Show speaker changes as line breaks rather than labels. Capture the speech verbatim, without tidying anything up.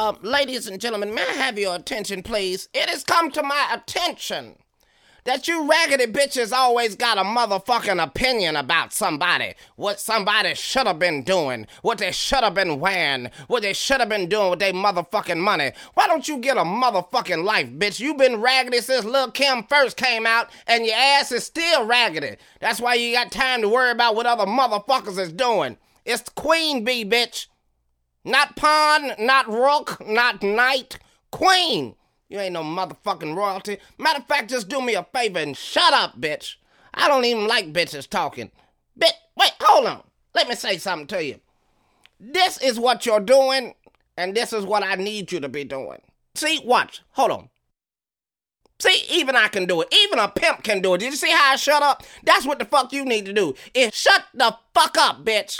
Uh, ladies and gentlemen, may I have your attention, please? It has come to my attention that you raggedy bitches always got a motherfucking opinion about somebody. What somebody should have been doing, what they should have been wearing, what they should have been doing with their motherfucking money. Why don't you get a motherfucking life, bitch? You been raggedy since Lil' Kim first came out, and your ass is still raggedy. That's why you got time to worry about what other motherfuckers is doing. It's Queen Bee, bitch. Not pawn, not rook, not knight. Queen. You ain't no motherfucking royalty. Matter of fact, just do me a favor and shut up, bitch. I don't even like bitches talking. Bitch, wait, hold on. Let me say something to you. This is what you're doing, and this is what I need you to be doing. See, watch. Hold on. See, even I can do it. Even a pimp can do it. Did you see how I shut up? That's what the fuck you need to do. Is shut the fuck up, bitch.